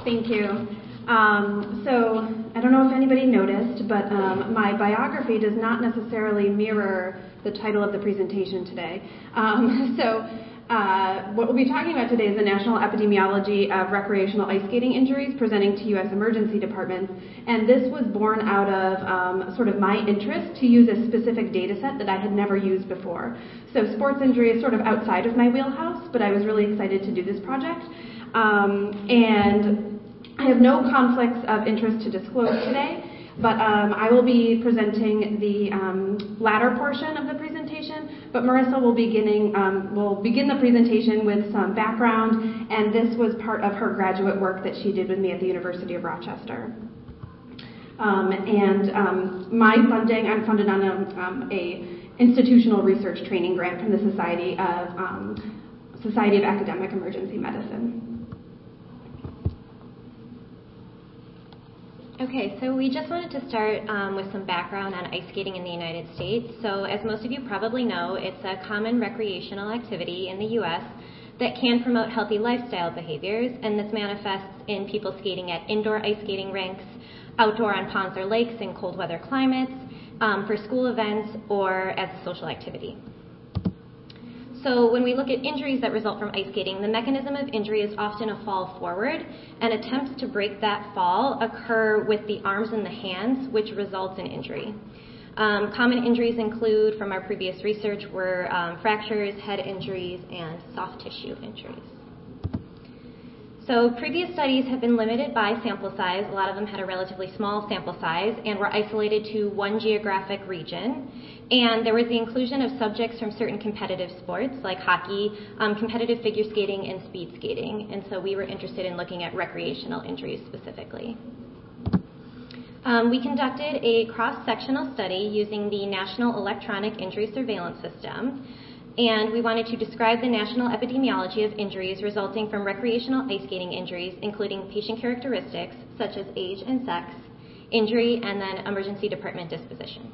Thank you. So I don't know if anybody noticed, but my biography does not necessarily mirror the title of the presentation today. What we'll be talking about today is the national epidemiology of recreational ice skating injuries presenting to U.S. emergency departments. And this was born out of sort of my interest to use a specific data set that I had never used before. So sports injury is sort of outside of my wheelhouse, but I was really excited to do this project. And I have no conflicts of interest to disclose today, but I will be presenting the latter portion of the presentation, but Marissa will begin the presentation with some background, and this was part of her graduate work that she did with me at the University of Rochester. My funding, I'm funded on a institutional research training grant from the Society of Academic Emergency Medicine. Okay, so we just wanted to start with some background on ice skating in the United States. So as most of you probably know, it's a common recreational activity in the U.S. that can promote healthy lifestyle behaviors, and this manifests in people skating at indoor ice skating rinks, outdoor on ponds or lakes in cold weather climates, for school events, or as a social activity. So when we look at injuries that result from ice skating, the mechanism of injury is often a fall forward, and attempts to break that fall occur with the arms and the hands, which results in injury. Common injuries include, from our previous research, were fractures, head injuries, and soft tissue injuries. So previous studies have been limited by sample size. A lot of them had a relatively small sample size and were isolated to one geographic region. And there was the inclusion of subjects from certain competitive sports like hockey, competitive figure skating, and speed skating. And so we were interested in looking at recreational injuries specifically. We conducted a cross-sectional study using the National Electronic Injury Surveillance System. And we wanted to describe the national epidemiology of injuries resulting from recreational ice skating injuries, including patient characteristics such as age and sex, injury, and then emergency department disposition.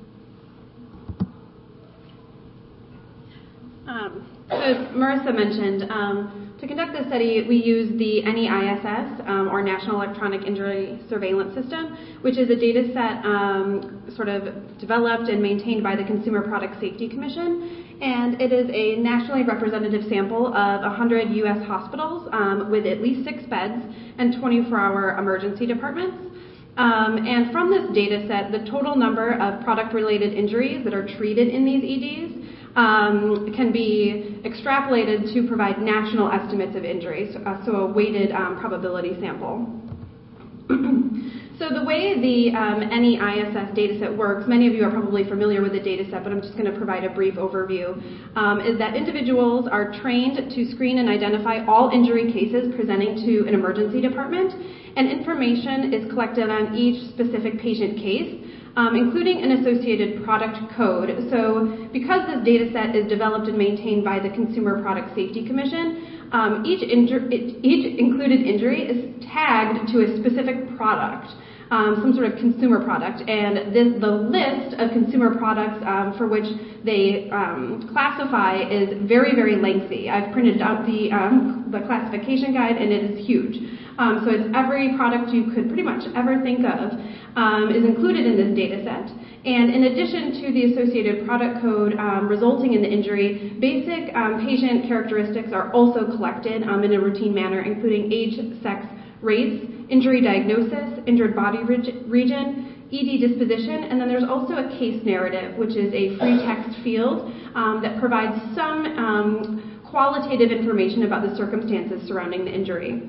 So as Marissa mentioned, to conduct this study, we used the NEISS, or National Electronic Injury Surveillance System, which is a data set sort of developed and maintained by the Consumer Product Safety Commission. And it is a nationally representative sample of 100 U.S. hospitals with at least 6 beds and 24-hour emergency departments. And from this data set, the total number of product-related injuries that are treated in these EDs can be extrapolated to provide national estimates of injuries, so a weighted probability sample. So the way the NEISS dataset works, many of you are probably familiar with the dataset, but I'm just going to provide a brief overview, is that individuals are trained to screen and identify all injury cases presenting to an emergency department, and information is collected on each specific patient case, including an associated product code. So because this data set is developed and maintained by the Consumer Product Safety Commission, each included injury is tagged to a specific product, some sort of consumer product. And the list of consumer products for which they classify is very, very lengthy. I've printed out the classification guide, and it is huge. So it's every product you could pretty much ever think of is included in this data set. And in addition to the associated product code resulting in the injury, basic patient characteristics are also collected in a routine manner, including age, sex, race, injury diagnosis, injured body region, ED disposition, and then there's also a case narrative, which is a free text field that provides some qualitative information about the circumstances surrounding the injury.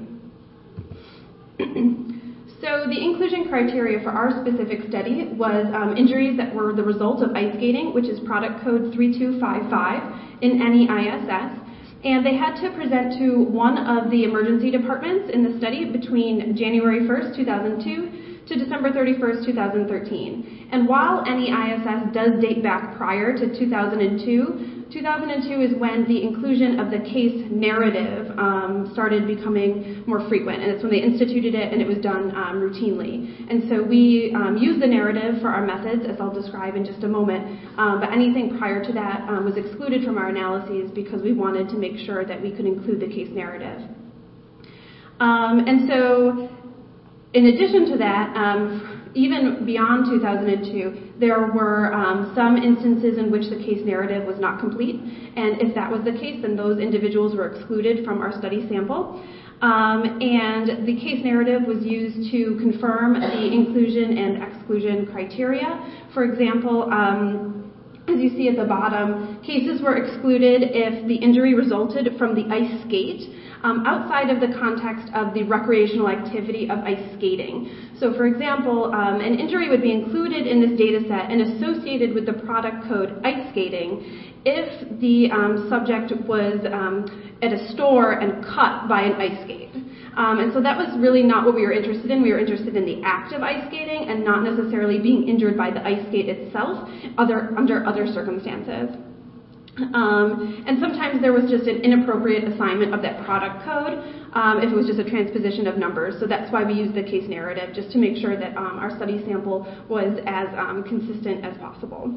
So the inclusion criteria for our specific study was injuries that were the result of ice skating, which is product code 3255 in NEISS. And they had to present to one of the emergency departments in the study between January 1st, 2002 to December 31st, 2013. And while NEISS does date back prior to 2002 is when the inclusion of the case narrative started becoming more frequent, and it's when they instituted it and it was done routinely. And so we use the narrative for our methods, as I'll describe in just a moment, but anything prior to that was excluded from our analyses because we wanted to make sure that we could include the case narrative. And so in addition to that, even beyond 2002, there were some instances in which the case narrative was not complete, and if that was the case, then those individuals were excluded from our study sample. And the case narrative was used to confirm the inclusion and exclusion criteria. For example, as you see at the bottom, cases were excluded if the injury resulted from the ice skate outside of the context of the recreational activity of ice skating. So for example, an injury would be included in this data set and associated with the product code ice skating if the subject was at a store and cut by an ice skate. And so that was really not what we were interested in. We were interested in the act of ice skating and not necessarily being injured by the ice skate itself under other circumstances. And sometimes there was just an inappropriate assignment of that product code if it was just a transposition of numbers. So that's why we used the case narrative, just to make sure that our study sample was as consistent as possible.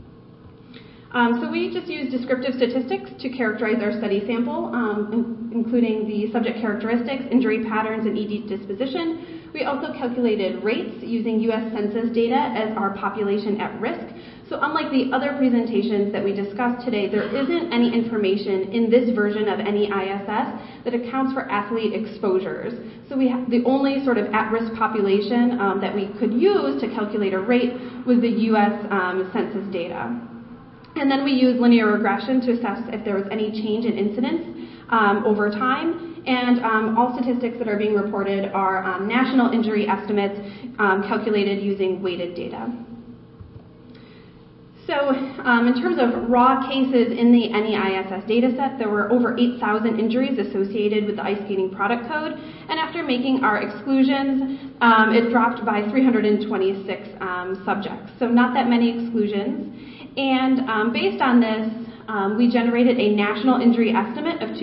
So we just used descriptive statistics to characterize our study sample, including the subject characteristics, injury patterns, and ED disposition. We also calculated rates using U.S. Census data as our population at risk. So unlike the other presentations that we discussed today, there isn't any information in this version of NEISS that accounts for athlete exposures. So the only sort of at-risk population that we could use to calculate a rate was the U.S. Census data. And then we used linear regression to assess if there was any change in incidence over time. And all statistics that are being reported are national injury estimates calculated using weighted data. So in terms of raw cases in the NEISS dataset, there were over 8,000 injuries associated with the ice skating product code. And after making our exclusions, it dropped by 326 subjects. So not that many exclusions. And based on this, we generated a national injury estimate of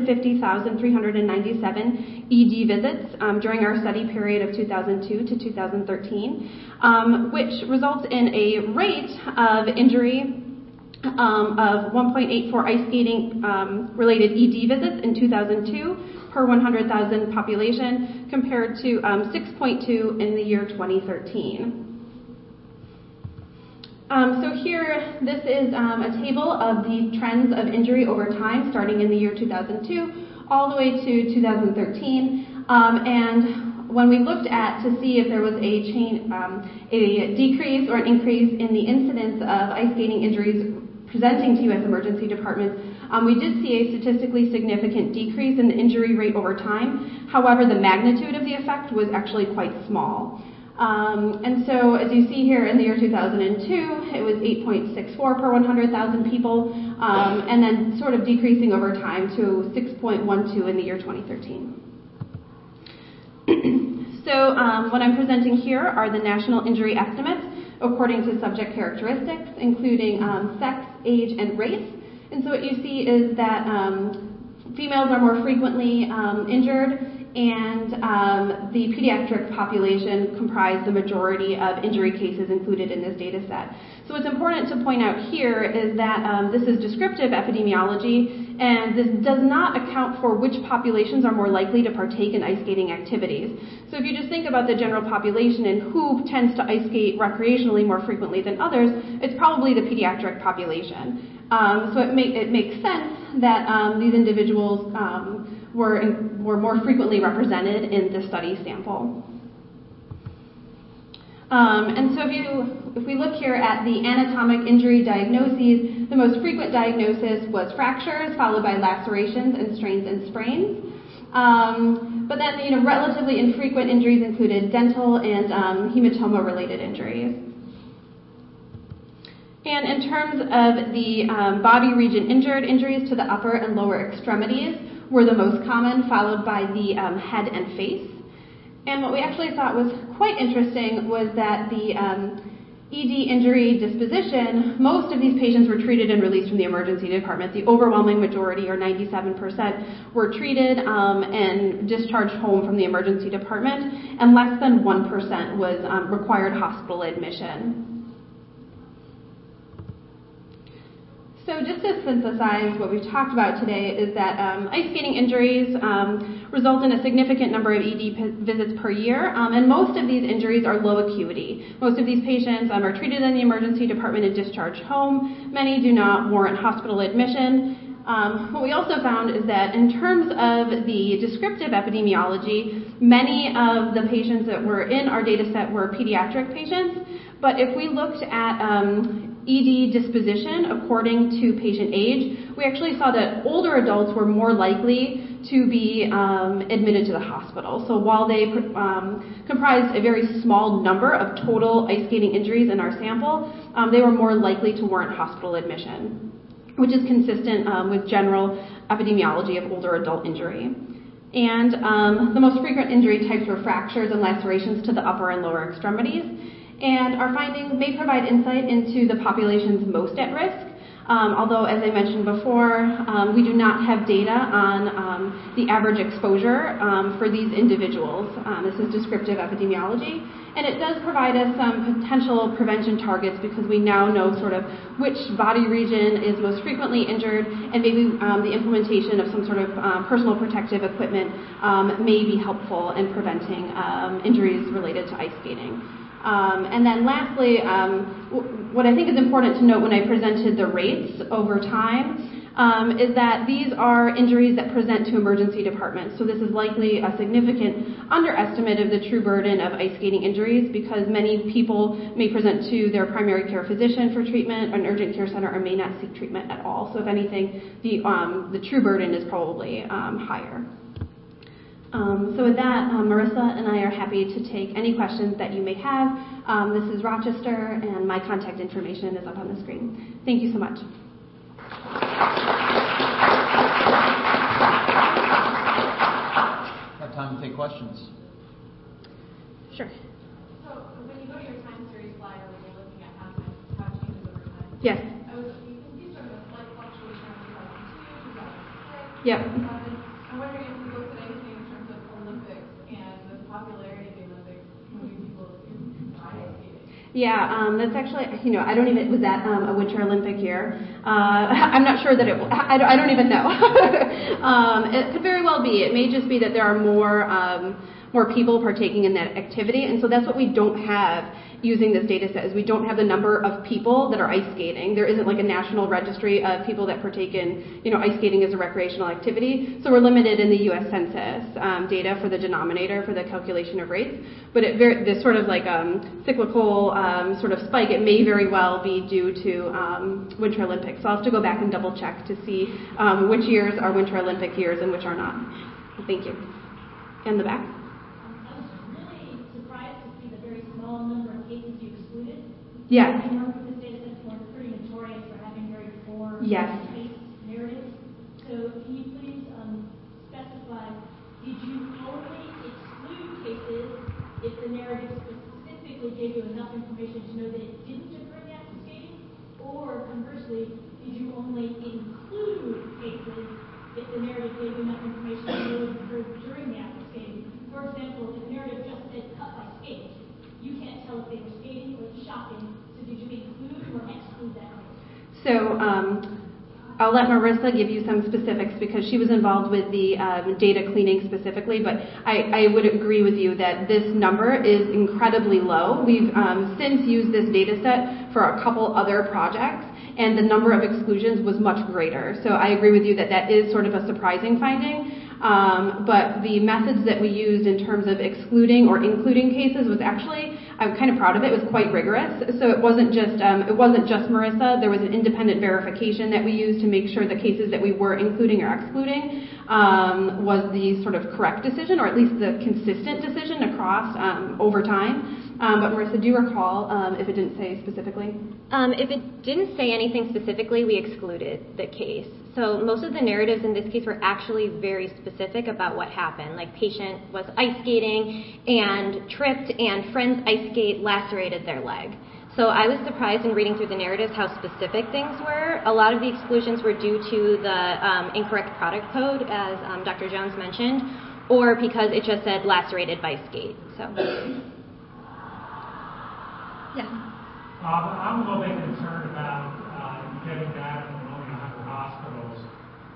250,397 ED visits during our study period of 2002 to 2013, which results in a rate of injury of 1.84 ice skating related ED visits in 2002 per 100,000 population compared to 6.2 in the year 2013. So here, this is a table of the trends of injury over time, starting in the year 2002 all the way to 2013. And when we looked at to see if there was a decrease or an increase in the incidence of ice skating injuries presenting to U.S. emergency departments, we did see a statistically significant decrease in the injury rate over time. However, the magnitude of the effect was actually quite small. And so, as you see here in the year 2002, it was 8.64 per 100,000 people, and then sort of decreasing over time to 6.12 in the year 2013. So, what I'm presenting here are the national injury estimates according to subject characteristics, including sex, age, and race. And so what you see is that females are more frequently injured, and the pediatric population comprised the majority of injury cases included in this data set. So what's important to point out here is that this is descriptive epidemiology, and this does not account for which populations are more likely to partake in ice skating activities. So if you just think about the general population and who tends to ice skate recreationally more frequently than others, it's probably the pediatric population. So it makes sense that these individuals were more frequently represented in the study sample. And so if we look here at the anatomic injury diagnoses, the most frequent diagnosis was fractures, followed by lacerations and strains and sprains. But then, relatively infrequent injuries included dental and hematoma-related injuries. And in terms of the body region injured, injuries to the upper and lower extremities were the most common, followed by the head and face. And what we actually thought was quite interesting was that the ED injury disposition, most of these patients were treated and released from the emergency department. The overwhelming majority, or 97%, were treated and discharged home from the emergency department, and less than 1% was required hospital admission. So just to synthesize what we've talked about today is that ice skating injuries result in a significant number of ED visits per year, and most of these injuries are low acuity. Most of these patients are treated in the emergency department and discharged home. Many do not warrant hospital admission. What we also found is that in terms of the descriptive epidemiology, many of the patients that were in our data set were pediatric patients, but if we looked at ED disposition according to patient age, we actually saw that older adults were more likely to be admitted to the hospital. So while they comprised a very small number of total ice skating injuries in our sample, they were more likely to warrant hospital admission, which is consistent with general epidemiology of older adult injury. And the most frequent injury types were fractures and lacerations to the upper and lower extremities. And our findings may provide insight into the populations most at risk, although, as I mentioned before, we do not have data on the average exposure for these individuals. This is descriptive epidemiology, and it does provide us some potential prevention targets because we now know sort of which body region is most frequently injured, and maybe the implementation of some sort of personal protective equipment may be helpful in preventing injuries related to ice skating. And then lastly, what I think is important to note when I presented the rates over time is that these are injuries that present to emergency departments. So this is likely a significant underestimate of the true burden of ice skating injuries because many people may present to their primary care physician for treatment, an urgent care center, or may not seek treatment at all. So if anything, the true burden is probably higher. So with that, Marissa and I are happy to take any questions that you may have. This is Rochester, and my contact information is up on the screen. Thank you so much. Have time to take questions. Sure. So when you go to your time series slide, or when you're looking at how it changes over time, Yes. you can see sort of a slight fluctuation in 2002, 2006, Yep. 2007. I'm wondering if we looked at anything in terms of Olympics and the popularity of the Olympics moving people to ice skating. Yeah, that's actually, I don't even, was that a Winter Olympic year? I'm not sure that I don't even know. It could very well be. It may just be that there are more people partaking in that activity, and so that's what we don't have using this data set, is we don't have the number of people that are ice skating. There isn't like a national registry of people that partake in, ice skating as a recreational activity. So we're limited in the U.S. Census data for the denominator for the calculation of rates. But this sort of like cyclical sort of spike, it may very well be due to Winter Olympics. So I'll have to go back and double check to see which years are Winter Olympic years and which are not. Thank you. In the back. Yes. I know that the data sets were pretty notorious for having very poor case narratives. So can you please specify, did you only exclude cases if the narrative specifically gave you enough information to know that it didn't occur in the act of skating? Or conversely, did you only include cases if the narrative gave you enough information to know it occurred during the act of skating? For example, if the narrative just said cut by skate, you can't tell if they were skating or shopping. So did you include or exclude that? So I'll let Marissa give you some specifics because she was involved with the data cleaning specifically, but I would agree with you that this number is incredibly low. We've since used this data set for a couple other projects, and the number of exclusions was much greater. So I agree with you that that is sort of a surprising finding. But the methods that we used in terms of excluding or including cases was actually, I'm kind of proud of it, was quite rigorous. So it wasn't just Marissa. There was an independent verification that we used to make sure the cases that we were including or excluding was the sort of correct decision, or at least the consistent decision across over time. But Marissa, do you recall if it didn't say specifically? If it didn't say anything specifically, we excluded the case. So most of the narratives in this case were actually very specific about what happened. Like patient was ice skating and tripped, and friend's ice skate lacerated their leg. So I was surprised in reading through the narratives how specific things were. A lot of the exclusions were due to the incorrect product code, as Dr. Jones mentioned, or because it just said lacerated by skate. So. Yeah. I'm a little bit concerned about getting that from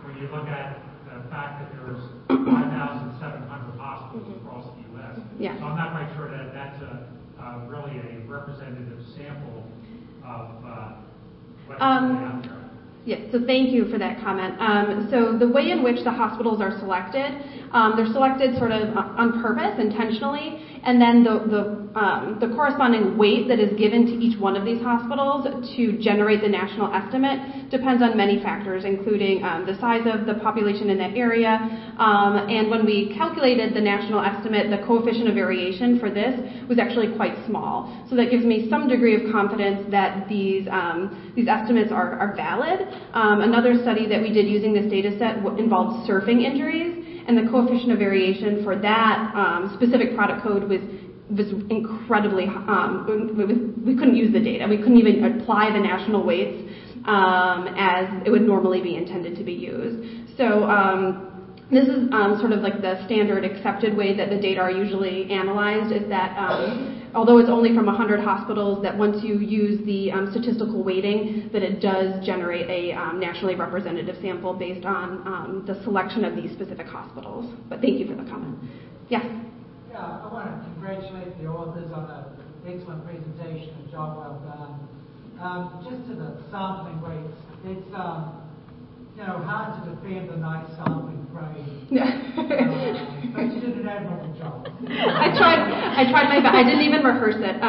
when you look at the fact that there's 5,700 hospitals across the U.S. Yeah. So I'm not quite sure that that's really a representative sample of what's out there. Yes, so thank you for that comment. So the way in which the hospitals are selected, they're selected sort of on purpose, intentionally, and then the corresponding weight that is given to each one of these hospitals to generate the national estimate depends on many factors, including the size of the population in that area. And when we calculated the national estimate, the coefficient of variation for this was actually quite small. So that gives me some degree of confidence that these estimates are valid. Another study that we did using this data set involved surfing injuries, and the coefficient of variation for that specific product code was incredibly, we couldn't use the data. We couldn't even apply the national weights as it would normally be intended to be used. So this is sort of like the standard accepted way that the data are usually analyzed, is that although it's only from 100 hospitals, that once you use the statistical weighting, that it does generate a nationally representative sample based on the selection of these specific hospitals. But thank you for the comment. Yes? Yeah, I want to congratulate the authors on an excellent presentation, a job well done. Just to the sampling rates, it's hard to defend a nice sampling grade. But you did an admirable job. I tried my best. I didn't even rehearse it.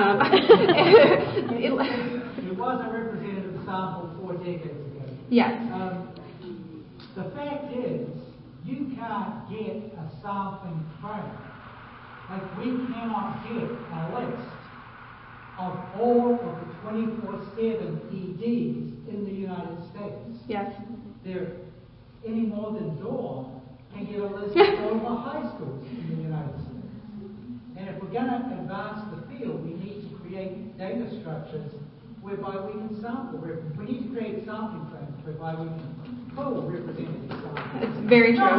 It was a representative sample 4 decades ago. Yes. The fact is, you can't get a sampling frame. Like, we cannot get a list of all of the 24/7 EDs in the United States. Yes. There, any more than Dawn can get a list of all of the high schools in the United States. And if we're going to advance the field, we need to create data structures whereby we can sample. We need to create sampling frames whereby we can pull representative samples. It's very true.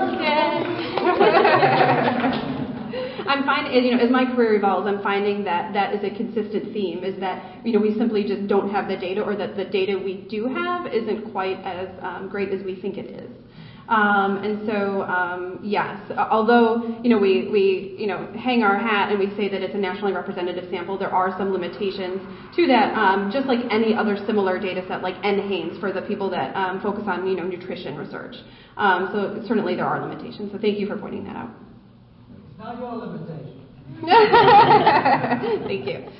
I'm finding, as my career evolves, I'm finding that is a consistent theme, is that, we simply just don't have the data, or that the data we do have isn't quite as great as we think it is. And so, yes, although, we hang our hat and we say that it's a nationally representative sample, there are some limitations to that, just like any other similar data set, like NHANES for the people that focus on, nutrition research. So certainly there are limitations. So thank you for pointing that out. It's not your limitation. Thank you.